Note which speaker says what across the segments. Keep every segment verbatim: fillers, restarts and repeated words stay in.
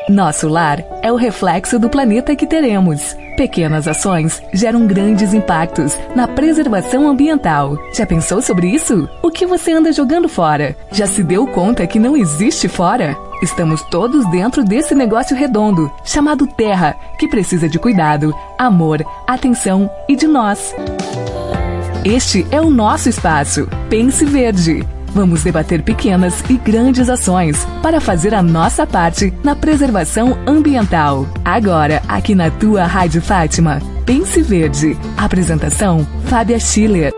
Speaker 1: Nosso lar é o reflexo do planeta que teremos. Pequenas ações geram grandes impactos na preservação ambiental. Já pensou sobre isso? O que você anda jogando fora? Já se deu conta que não existe fora? Estamos todos dentro desse negócio redondo, chamado Terra, que precisa de cuidado, amor, atenção e de nós. Este é o nosso espaço. Pense Verde. Vamos debater pequenas e grandes ações para fazer a nossa parte na preservação ambiental. Agora, aqui na tua Rádio Fátima, Pense Verde. Apresentação, Fábia Schiller.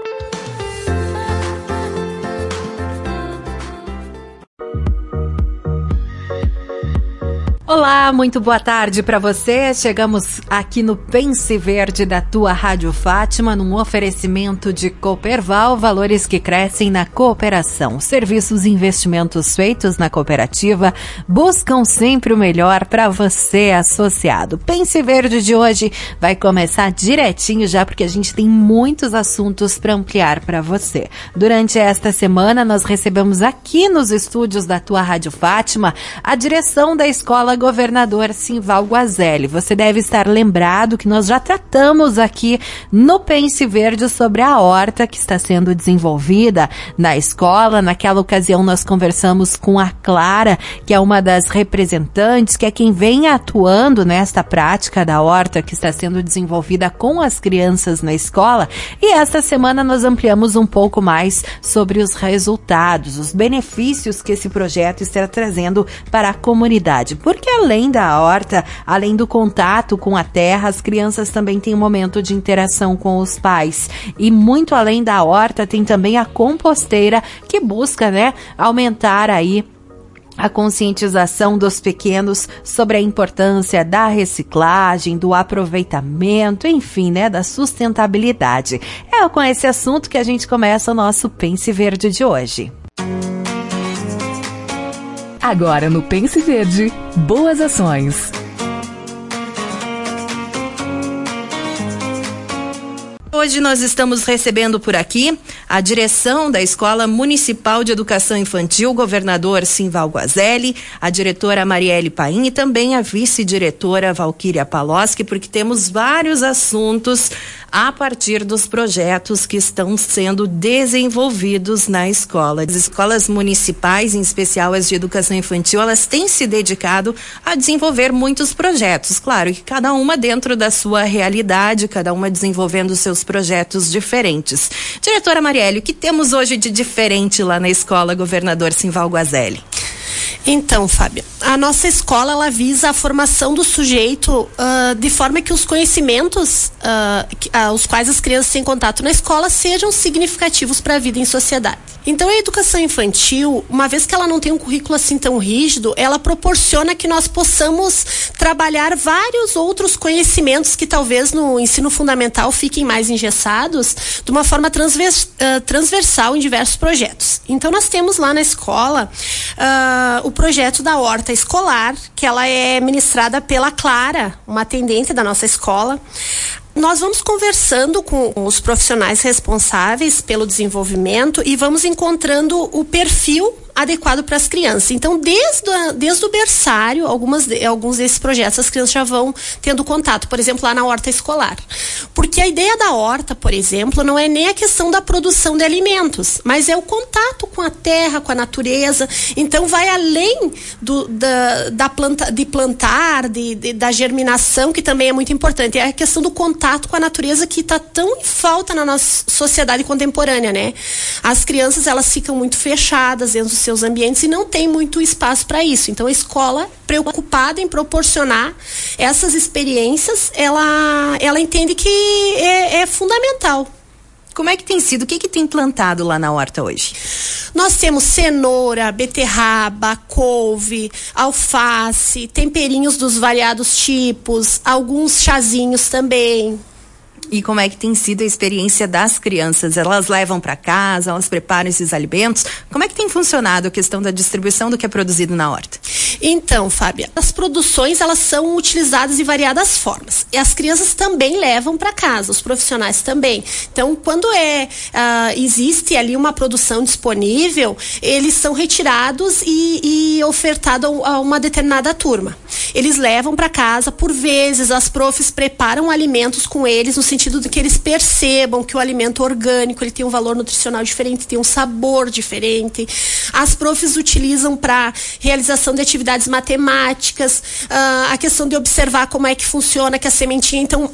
Speaker 2: Olá, muito boa tarde para você. Chegamos aqui no Pense Verde da tua Rádio Fátima, num oferecimento de Cooperval, valores que crescem na cooperação. Serviços e investimentos feitos na cooperativa buscam sempre o melhor para você, associado. Pense Verde de hoje vai começar direitinho já, porque a gente tem muitos assuntos para ampliar para você. Durante esta semana, nós recebemos aqui nos estúdios da tua Rádio Fátima a direção da Escola Governador Simval Guazelli. Você deve estar lembrado que nós já tratamos aqui no Pense Verde sobre a horta que está sendo desenvolvida na escola. Naquela ocasião nós conversamos com a Clara, que é uma das representantes, que é quem vem atuando nesta prática da horta que está sendo desenvolvida com as crianças na escola. E esta semana nós ampliamos um pouco mais sobre os resultados, os benefícios que esse projeto está trazendo para a comunidade. Porque além da horta, além do contato com a terra, as crianças também têm um momento de interação com os pais. E muito além da horta, tem também a composteira, que busca, né, aumentar aí a conscientização dos pequenos sobre a importância da reciclagem, do aproveitamento, enfim, né, da sustentabilidade. É com esse assunto que a gente começa o nosso Pense Verde de hoje.
Speaker 1: Agora no Pense Verde, boas ações.
Speaker 3: Hoje nós estamos recebendo por aqui a direção da Escola Municipal de Educação Infantil Governador Simval Guazelli, a diretora Marielle Paim e também a vice-diretora Valquíria Paloski, porque temos vários assuntos a partir dos projetos que estão sendo desenvolvidos na escola. As escolas municipais, em especial as de educação infantil, elas têm se dedicado a desenvolver muitos projetos, claro, que cada uma dentro da sua realidade, cada uma desenvolvendo seus projetos diferentes. Diretora Marielle, o que temos hoje de diferente lá na Escola Governador Simval Guazelli?
Speaker 4: Então, Fábia, a nossa escola ela visa a formação do sujeito uh, de forma que os conhecimentos uh, que, uh, os quais as crianças têm contato na escola sejam significativos para a vida em sociedade. Então, a educação infantil, uma vez que ela não tem um currículo assim tão rígido, ela proporciona que nós possamos trabalhar vários outros conhecimentos que talvez no ensino fundamental fiquem mais engessados de uma forma transvers, uh, transversal em diversos projetos. Então, nós temos lá na escola uh, o projeto da horta escolar, que ela é ministrada pela Clara, uma atendente da nossa escola. Nós vamos conversando com os profissionais responsáveis pelo desenvolvimento e vamos encontrando o perfil adequado para as crianças. Então, desde, a, desde o berçário, algumas de, alguns desses projetos as crianças já vão tendo contato, por exemplo, lá na horta escolar. Porque a ideia da horta, por exemplo, não é nem a questão da produção de alimentos, mas é o contato com a terra, com a natureza. Então, vai além do, da, da planta, de plantar, de, de, da germinação, que também é muito importante. É a questão do contato com a natureza que está tão em falta na nossa sociedade contemporânea, né? As crianças, elas ficam muito fechadas dentro dos seus ambientes e não tem muito espaço para isso. Então, a escola, preocupada em proporcionar essas experiências, ela, ela entende que é, é fundamental.
Speaker 3: Como é que tem sido? O que que tem plantado lá na horta hoje?
Speaker 4: Nós temos cenoura, beterraba, couve, alface, temperinhos dos variados tipos, alguns chazinhos também.
Speaker 3: E como é que tem sido a experiência das crianças? Elas levam para casa, elas preparam esses alimentos? Como é que tem funcionado a questão da distribuição do que é produzido na horta?
Speaker 4: Então, Fábia, as produções, elas são utilizadas de variadas formas. E as crianças também levam para casa, os profissionais também. Então, quando é, uh, existe ali uma produção disponível, eles são retirados e, e ofertados a uma determinada turma. eles levam para casa. Por vezes as profs preparam alimentos com eles, no sentido de que eles percebam que o alimento orgânico ele tem um valor nutricional diferente, tem um sabor diferente. As profs utilizam para realização de atividades matemáticas, uh, a questão de observar como é que funciona, que a sementinha, então,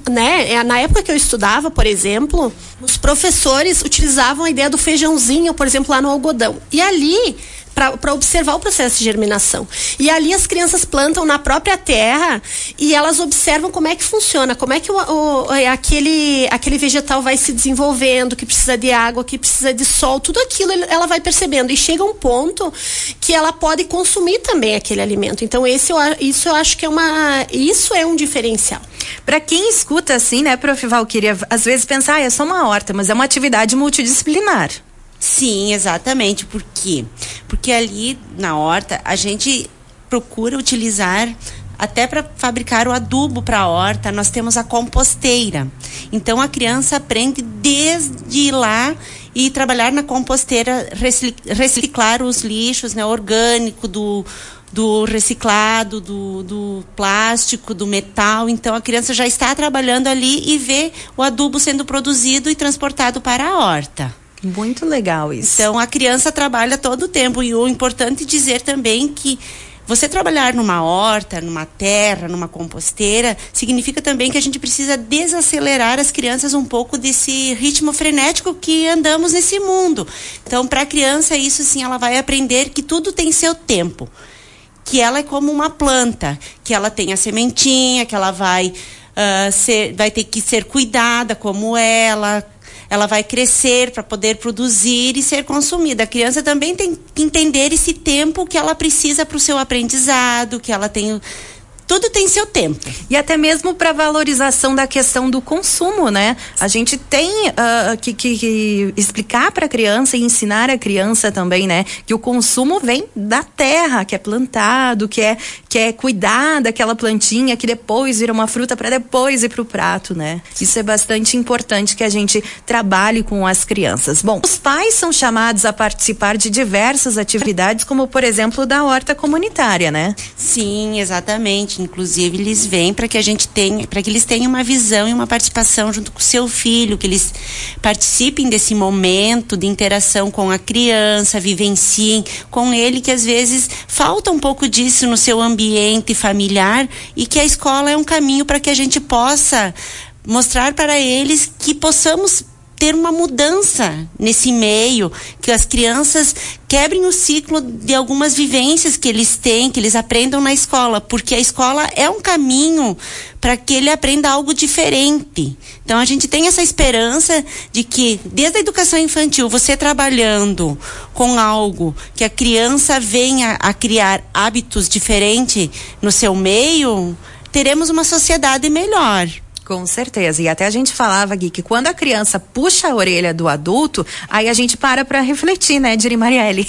Speaker 4: né, na época que eu estudava, por exemplo, os professores utilizavam a ideia do feijãozinho, por exemplo, lá no algodão. E ali, para observar o processo de germinação. E ali as crianças plantam na própria terra e elas observam como é que funciona, como é que o, o, aquele, aquele vegetal vai se desenvolvendo, que precisa de água, que precisa de sol, tudo aquilo ela vai percebendo. E chega um ponto que ela pode consumir também aquele alimento. Então, esse, isso eu acho que é uma, isso é um diferencial.
Speaker 3: Para quem escuta assim, né, prof Valquíria, às vezes pensa, ah, é só uma horta, mas é uma atividade multidisciplinar.
Speaker 5: Sim, exatamente. Por quê? Porque ali na horta a gente procura utilizar, até para fabricar o adubo para a horta, nós temos a composteira. Então a criança aprende desde lá e trabalhar na composteira, reciclar os lixos, né, orgânico, do, do reciclado, do, do plástico, do metal. Então a criança já está trabalhando ali e vê o adubo sendo produzido e transportado para a horta.
Speaker 3: Muito legal isso.
Speaker 5: Então a criança trabalha todo o tempo, e o importante dizer também que você trabalhar numa horta, numa terra, numa composteira, significa também que a gente precisa desacelerar as crianças um pouco desse ritmo frenético que andamos nesse mundo. Então, para a criança, isso sim, ela vai aprender que tudo tem seu tempo, que ela é como uma planta, que ela tem a sementinha, que ela vai, uh, ser, vai ter que ser cuidada como ela... ela vai crescer para poder produzir e ser consumida. A criança também tem que entender esse tempo que ela precisa para o seu aprendizado, que ela tem... Tudo tem seu tempo.
Speaker 3: E até mesmo para valorização da questão do consumo, né? A gente tem uh, que, que, que explicar para a criança e ensinar a criança também, né? Que o consumo vem da terra, que é plantado, que é, que é cuidar daquela plantinha, que depois vira uma fruta para depois ir para o prato, né? Isso é bastante importante que a gente trabalhe com as crianças. Bom, os pais são chamados a participar de diversas atividades, como por exemplo da horta comunitária, né?
Speaker 5: Sim, exatamente. Inclusive, eles vêm para que a gente tenha, para que eles tenham uma visão e uma participação junto com o seu filho, que eles participem desse momento de interação com a criança, vivenciem com ele, que às vezes falta um pouco disso no seu ambiente familiar, e que a escola é um caminho para que a gente possa mostrar para eles que possamos ter uma mudança nesse meio, que as crianças quebrem o ciclo de algumas vivências que eles têm, que eles aprendam na escola, porque a escola é um caminho para que ele aprenda algo diferente. Então a gente tem essa esperança de que desde a educação infantil, você trabalhando com algo que a criança venha a criar hábitos diferentes no seu meio, teremos uma sociedade melhor.
Speaker 3: Com certeza. E até a gente falava, Gui, que quando a criança puxa a orelha do adulto, aí a gente para para refletir, né, Diri Marielle?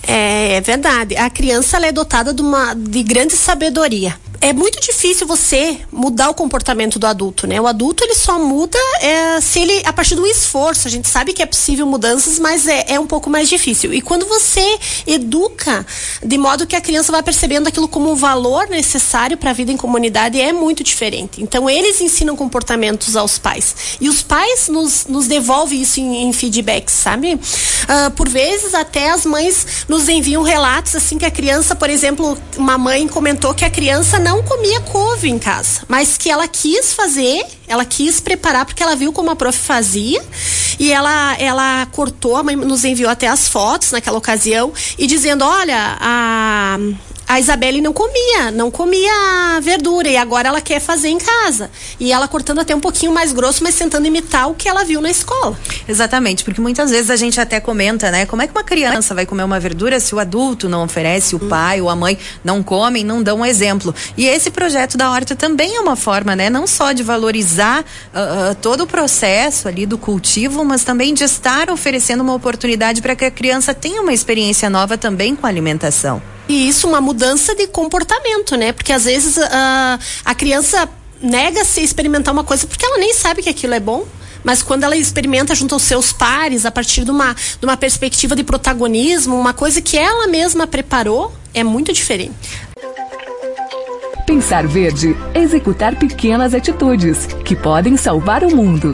Speaker 4: É, é verdade. A criança ela é dotada de, uma, de grande sabedoria. É muito difícil você mudar o comportamento do adulto, né? O adulto, ele só muda é, se ele, a partir do esforço. A gente sabe que é possível mudanças, mas é, é um pouco mais difícil. E quando você educa de modo que a criança vai percebendo aquilo como um valor necessário para a vida em comunidade, é muito diferente. Então, eles ensinam comportamentos aos pais. E os pais nos, nos devolvem isso em, em feedbacks, sabe? Uh, por vezes, até as mães nos enviam relatos, assim, que a criança, por exemplo, uma mãe comentou que a criança não não comia couve em casa, mas que ela quis fazer, ela quis preparar porque ela viu como a prof fazia, e ela, ela cortou, a mãe nos enviou até as fotos naquela ocasião, e dizendo, olha, a... a Isabelle não comia, não comia verdura, e agora ela quer fazer em casa. E ela cortando até um pouquinho mais grosso, mas tentando imitar o que ela viu na escola.
Speaker 3: Exatamente, porque muitas vezes a gente até comenta, né? Como é que uma criança vai comer uma verdura se o adulto não oferece, o hum. pai ou a mãe não comem, não dão um exemplo. E esse projeto da horta também é uma forma, né? Não só de valorizar uh, uh, todo o processo ali do cultivo, mas também de estar oferecendo uma oportunidade para que a criança tenha uma experiência nova também com a alimentação.
Speaker 4: E isso, uma mudança de comportamento, né? Porque às vezes uh, a criança nega-se a experimentar uma coisa porque ela nem sabe que aquilo é bom. Mas quando ela experimenta junto aos seus pares, a partir de uma, de uma perspectiva de protagonismo, uma coisa que ela mesma preparou, é muito diferente.
Speaker 1: Pensar verde é executar pequenas atitudes que podem salvar o mundo.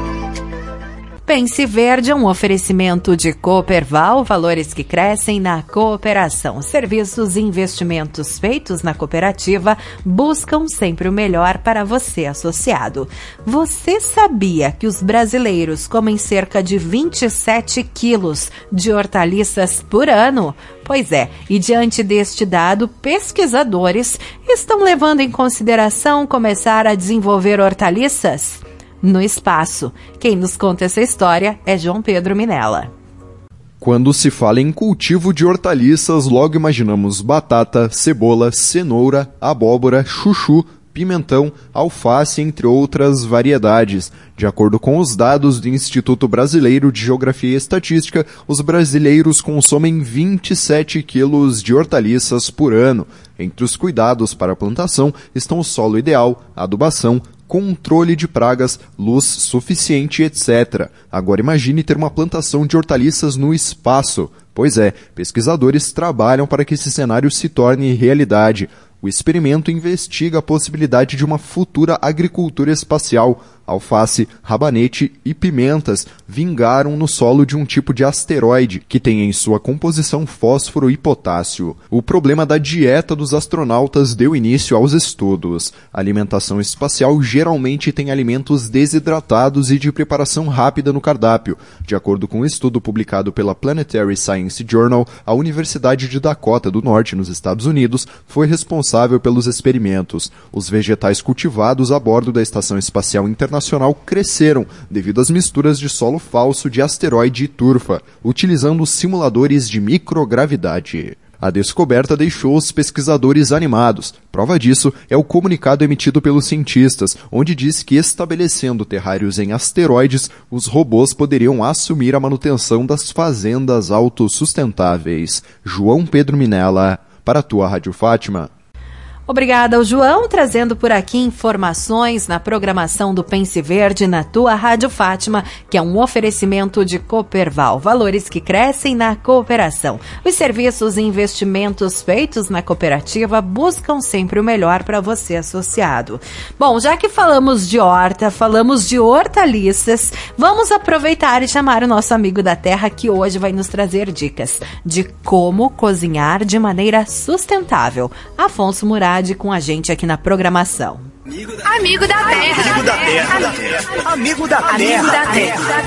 Speaker 2: Pense Verde é um oferecimento de Cooperval, valores que crescem na cooperação. Serviços e investimentos feitos na cooperativa buscam sempre o melhor para você, associado. Você sabia que os brasileiros comem cerca de vinte e sete quilos de hortaliças por ano? Pois é, e diante deste dado, pesquisadores estão levando em consideração começar a desenvolver hortaliças no espaço. Quem nos conta essa história é João Pedro Minella.
Speaker 6: Quando se fala em cultivo de hortaliças, logo imaginamos batata, cebola, cenoura, abóbora, chuchu, pimentão, alface, entre outras variedades. De acordo com os dados do Instituto Brasileiro de Geografia e Estatística, os brasileiros consomem vinte e sete quilos de hortaliças por ano. Entre os cuidados para a plantação estão o solo ideal, adubação, controle de pragas, luz suficiente, etcétera. Agora imagine ter uma plantação de hortaliças no espaço. Pois é, pesquisadores trabalham para que esse cenário se torne realidade. O experimento investiga a possibilidade de uma futura agricultura espacial. Alface, rabanete e pimentas vingaram no solo de um tipo de asteroide que tem em sua composição fósforo e potássio. O problema da dieta dos astronautas deu início aos estudos. A alimentação espacial geralmente tem alimentos desidratados e de preparação rápida no cardápio. De acordo com um estudo publicado pela Planetary Science Journal, a Universidade de Dakota do Norte, nos Estados Unidos, foi responsável pelos experimentos. Os vegetais cultivados a bordo da Estação Espacial Internacional cresceram devido às misturas de solo falso de asteroide e turfa, utilizando simuladores de microgravidade. A descoberta deixou os pesquisadores animados. Prova disso é o comunicado emitido pelos cientistas, onde diz que estabelecendo terrários em asteroides, os robôs poderiam assumir a manutenção das fazendas autossustentáveis. João Pedro Minella, para a tua Rádio Fátima.
Speaker 2: Obrigada ao João, trazendo por aqui informações na programação do Pense Verde na tua Rádio Fátima, que é um oferecimento de Cooperval, valores que crescem na cooperação. Os serviços e investimentos feitos na cooperativa buscam sempre o melhor para você, associado. Bom, já que falamos de horta, falamos de hortaliças, vamos aproveitar e chamar o nosso amigo da terra, que hoje vai nos trazer dicas de como cozinhar de maneira sustentável. Afonso Murad com a gente aqui na programação.
Speaker 7: Amigo da, Amigo da terra. Amigo da terra. Amigo da terra. Amigo da terra.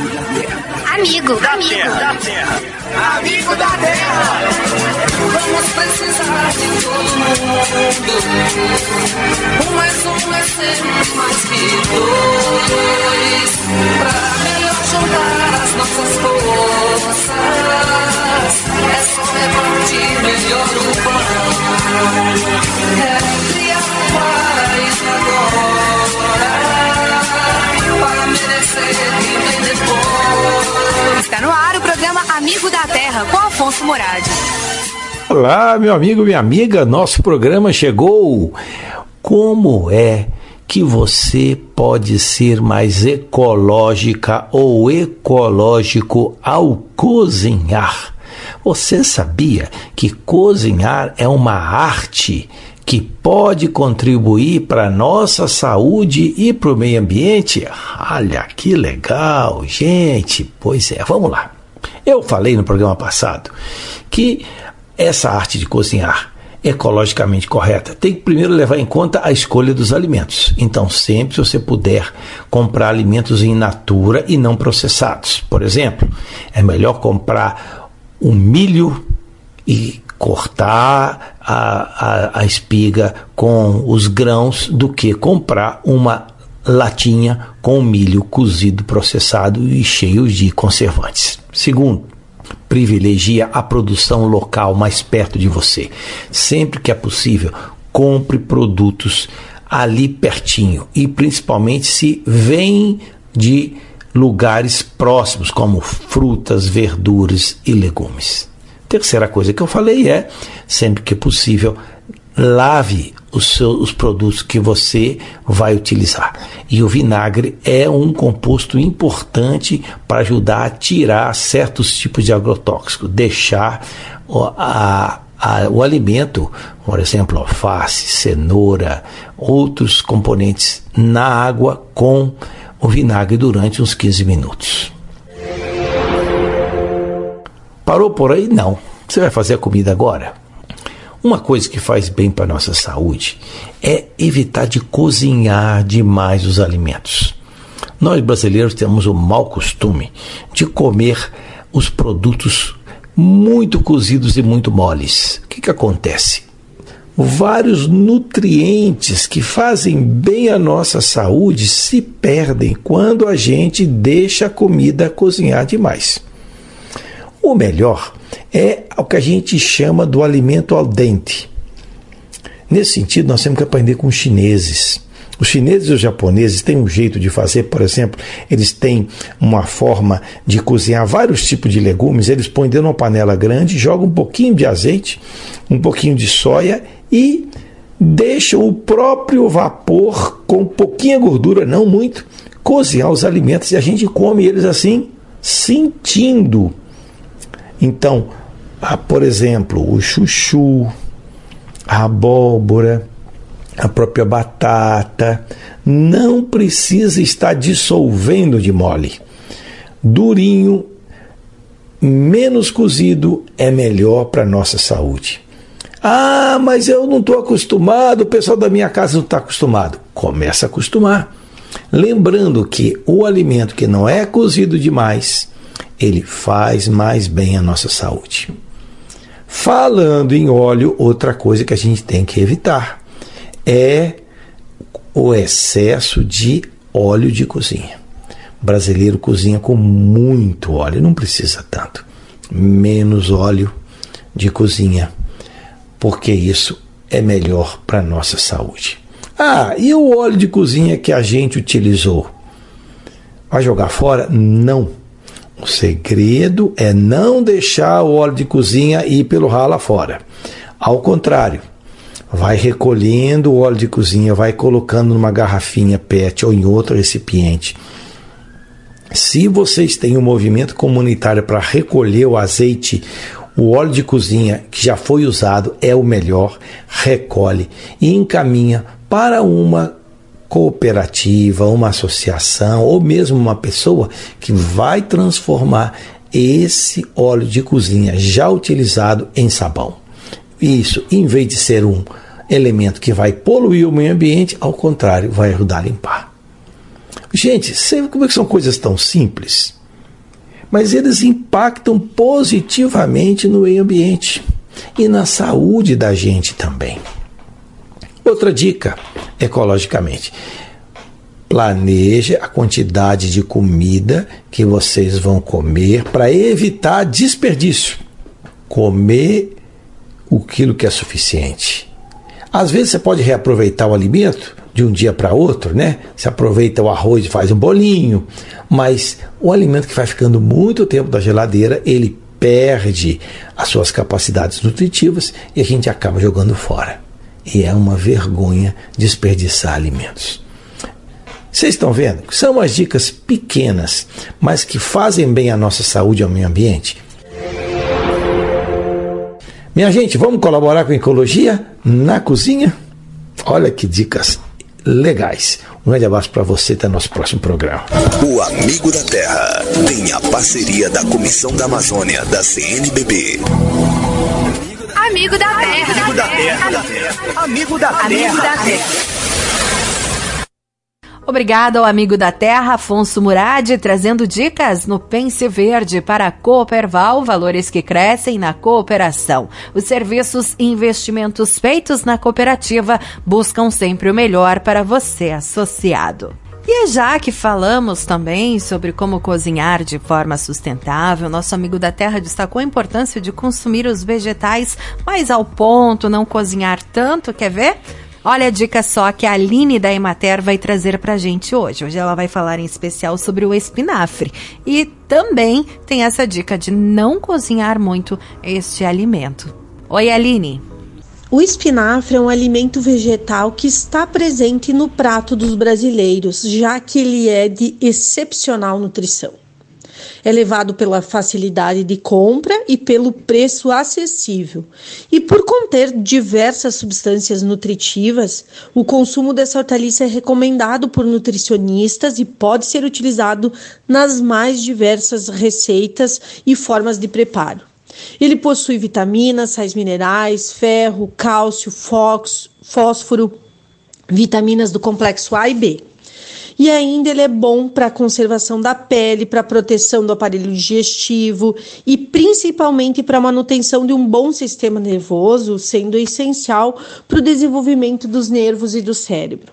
Speaker 7: Amigo da terra. Amigo da terra. Vamos precisar de todo mundo. Um mais um é sempre mais que dois. Pra melhor juntar as nossas forças, é só repartir melhor o pão. É criar um paraíso agora, para merecer viver depois.
Speaker 8: Está no ar o programa Amigo da Terra, com Afonso Murad.
Speaker 9: Olá, meu amigo, minha amiga, nosso programa chegou. Como é que você pode ser mais ecológica ou ecológico ao cozinhar? Você sabia que cozinhar é uma arte que pode contribuir para a nossa saúde e para o meio ambiente? Olha que legal, gente! Pois é, vamos lá. Eu falei no programa passado que essa arte de cozinhar ecologicamente correta tem que primeiro levar em conta a escolha dos alimentos. Então, sempre, se você puder comprar alimentos in natura e não processados. Por exemplo, é melhor comprar um milho e cortar a, a, a espiga com os grãos do que comprar uma latinha com milho cozido, processado e cheio de conservantes. Segundo, privilegia a produção local mais perto de você. Sempre que é possível, compre produtos ali pertinho e principalmente se vem de lugares próximos, como frutas, verduras e legumes. Terceira coisa que eu falei é, sempre que possível, lave os, seus, os produtos que você vai utilizar. E o vinagre é um composto importante para ajudar a tirar certos tipos de agrotóxicos, deixar a, a, o alimento, por exemplo, alface, cenoura, outros componentes na água com o vinagre durante uns quinze minutos. Parou por aí? Não. Você vai fazer a comida agora? Uma coisa que faz bem para a nossa saúde é evitar de cozinhar demais os alimentos. Nós brasileiros temos o mau costume de comer os produtos muito cozidos e muito moles. O que que acontece? Vários nutrientes que fazem bem à nossa saúde se perdem quando a gente deixa a comida cozinhar demais. O melhor é o que a gente chama do alimento al dente. Nesse sentido, nós temos que aprender com os chineses. Os chineses e os japoneses têm um jeito de fazer, por exemplo, eles têm uma forma de cozinhar vários tipos de legumes, eles põem dentro de uma panela grande, jogam um pouquinho de azeite, um pouquinho de soia e deixam o próprio vapor, com pouquinha gordura, não muito, cozinhar os alimentos e a gente come eles assim, sentindo. Então, ah, por exemplo, o chuchu, a abóbora, a própria batata, não precisa estar dissolvendo de mole. Durinho, menos cozido, é melhor para a nossa saúde. Ah, mas eu não estou acostumado, o pessoal da minha casa não está acostumado. Começa a acostumar. Lembrando que o alimento que não é cozido demais, ele faz mais bem à nossa saúde. Falando em óleo, outra coisa que a gente tem que evitar é o excesso de óleo de cozinha. O brasileiro cozinha com muito óleo, não precisa tanto. Menos óleo de cozinha, porque isso é melhor para a nossa saúde. Ah, e o óleo de cozinha que a gente utilizou? Vai jogar fora? Não. O segredo é não deixar o óleo de cozinha ir pelo ralo afora. Ao contrário, vai recolhendo o óleo de cozinha, vai colocando numa garrafinha P E T ou em outro recipiente. Se vocês têm um movimento comunitário para recolher o azeite, o óleo de cozinha que já foi usado é o melhor, recolhe e encaminha para uma cooperativa, uma associação ou mesmo uma pessoa que vai transformar esse óleo de cozinha já utilizado em sabão. Isso, em vez de ser um elemento que vai poluir o meio ambiente, ao contrário, vai ajudar a limpar. Gente, sabe como é que são coisas tão simples? Mas eles impactam positivamente no meio ambiente e na saúde da gente também. Outra dica, ecologicamente, planeje a quantidade de comida que vocês vão comer para evitar desperdício. Comer aquilo que é suficiente. Às vezes você pode reaproveitar o alimento de um dia para outro, né? Você aproveita o arroz e faz um bolinho, mas o alimento que vai ficando muito tempo na geladeira, ele perde as suas capacidades nutritivas e a gente acaba jogando fora. E é uma vergonha desperdiçar alimentos. Vocês estão vendo? São umas dicas pequenas, mas que fazem bem à nossa saúde e ao meio ambiente. Minha gente, vamos colaborar com a ecologia na cozinha? Olha que dicas legais. Um grande abraço para você, até nosso próximo programa.
Speaker 10: O Amigo da Terra tem a parceria da Comissão da Amazônia da C N B B.
Speaker 8: Amigo da Terra.
Speaker 7: Amigo da Terra. Amigo da Terra. Amigo da Terra.
Speaker 2: Obrigada ao Amigo da Terra, Afonso Murad, trazendo dicas no Pense Verde para a Cooperval, valores que crescem na cooperação. Os serviços e investimentos feitos na cooperativa buscam sempre o melhor para você, associado. E já que falamos também sobre como cozinhar de forma sustentável, nosso Amigo da Terra destacou a importância de consumir os vegetais mais ao ponto, não cozinhar tanto, quer ver? Olha a dica só que a Aline da Emater vai trazer pra gente hoje. Hoje ela vai falar em especial sobre o espinafre. E também tem essa dica de não cozinhar muito este alimento. Oi, Aline.
Speaker 11: O espinafre é um alimento vegetal que está presente no prato dos brasileiros, já que ele é de excepcional nutrição. É levado pela facilidade de compra e pelo preço acessível. E por conter diversas substâncias nutritivas, o consumo dessa hortaliça é recomendado por nutricionistas e pode ser utilizado nas mais diversas receitas e formas de preparo. Ele possui vitaminas, sais minerais, ferro, cálcio, fósforo, vitaminas do complexo A e B. E ainda ele é bom para a conservação da pele, para a proteção do aparelho digestivo e principalmente para a manutenção de um bom sistema nervoso, sendo essencial para o desenvolvimento dos nervos e do cérebro.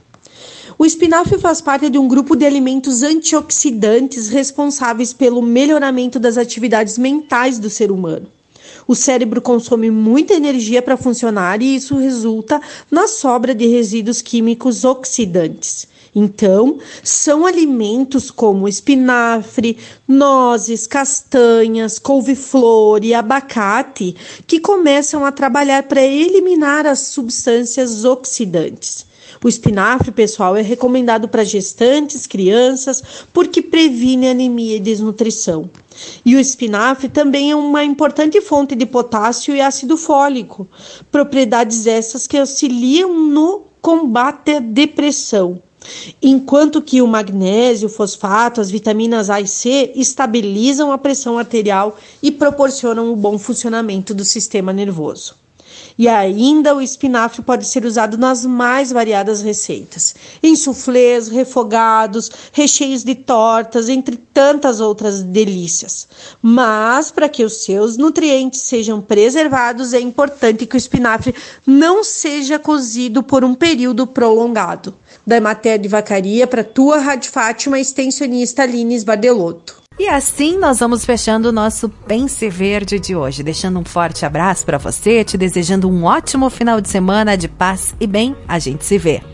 Speaker 11: O espinafre faz parte de um grupo de alimentos antioxidantes responsáveis pelo melhoramento das atividades mentais do ser humano. O cérebro consome muita energia para funcionar e isso resulta na sobra de resíduos químicos oxidantes. Então, são alimentos como espinafre, nozes, castanhas, couve-flor e abacate que começam a trabalhar para eliminar as substâncias oxidantes. O espinafre, pessoal, é recomendado para gestantes, crianças, porque previne anemia e desnutrição. E o espinafre também é uma importante fonte de potássio e ácido fólico, propriedades essas que auxiliam no combate à depressão. Enquanto que o magnésio, o fosfato, as vitaminas A e C estabilizam a pressão arterial e proporcionam o bom funcionamento do sistema nervoso. E ainda o espinafre pode ser usado nas mais variadas receitas, em suflês, refogados, recheios de tortas, entre tantas outras delícias. Mas, para que os seus nutrientes sejam preservados, é importante que o espinafre não seja cozido por um período prolongado. Da Emater de Vacaria, para tua Rádio Fátima, extensionista Lines Bardelotto.
Speaker 2: E assim nós vamos fechando o nosso Pense Verde de hoje, deixando um forte abraço para você, te desejando um ótimo final de semana de paz e bem. A gente se vê.